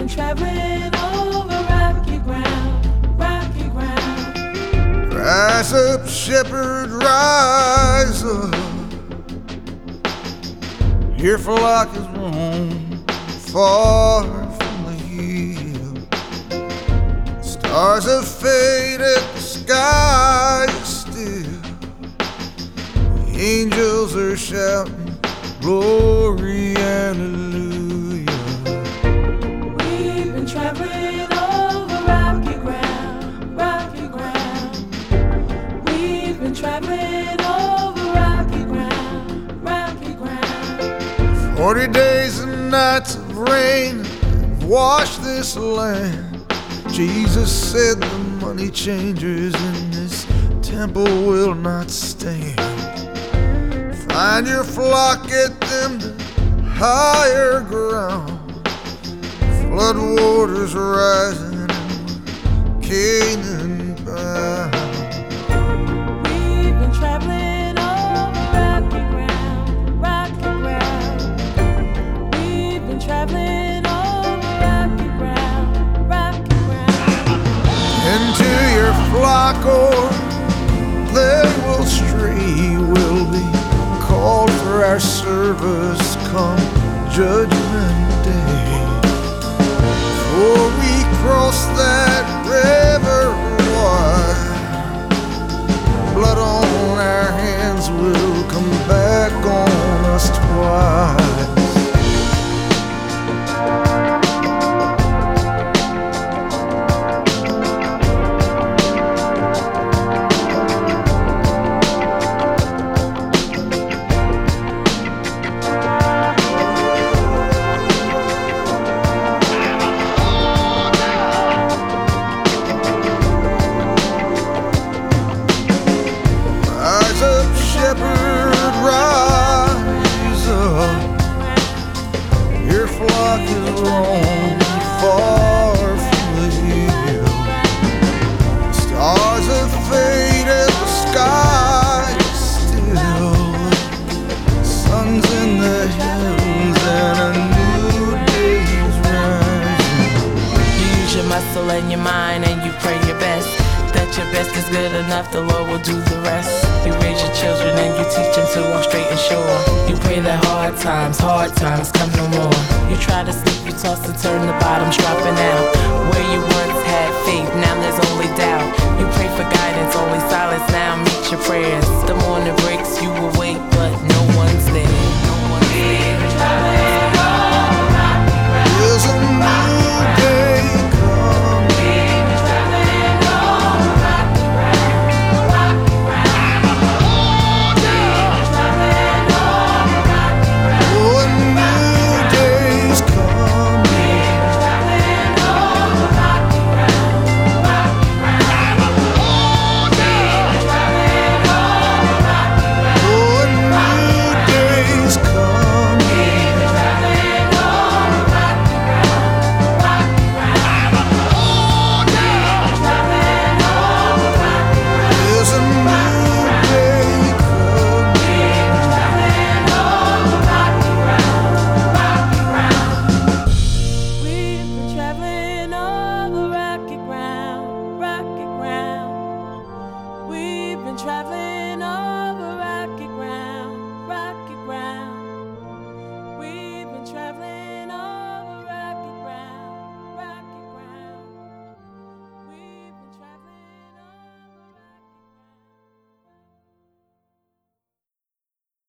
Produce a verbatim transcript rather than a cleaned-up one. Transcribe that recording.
traveling over rocky ground, rocky ground. Rise up, shepherd, rise up. Your flock is roam far from the hill. Stars have faded, the sky is still. The angels are shouting, glory, hallelujah. We've been traveling over rocky ground, rocky ground. We've been traveling over rocky ground, rocky ground. Forty days and nights of rain have washed this land. Jesus said the money changers in this temple will not stand. Find your flock, get them to higher ground. Flood waters rising and Canaan bound. We've been traveling over rocky ground, rocky ground. We've been traveling over rocky ground, rocky ground. Into your flock or they will stray, will be called for our service come judgment day. Before we cross that river wide, blood on our hands will come back on us twice. In your mind and you pray your best, that your best is good enough, the Lord will do the rest. You raise your children and you teach them to walk straight and sure. You pray that hard times, hard times come no more. You try to sleep, you toss and turn, the bottom's dropping out. Where you once had faith, now there's only doubt. You pray for guidance, only silence now meets your prayers.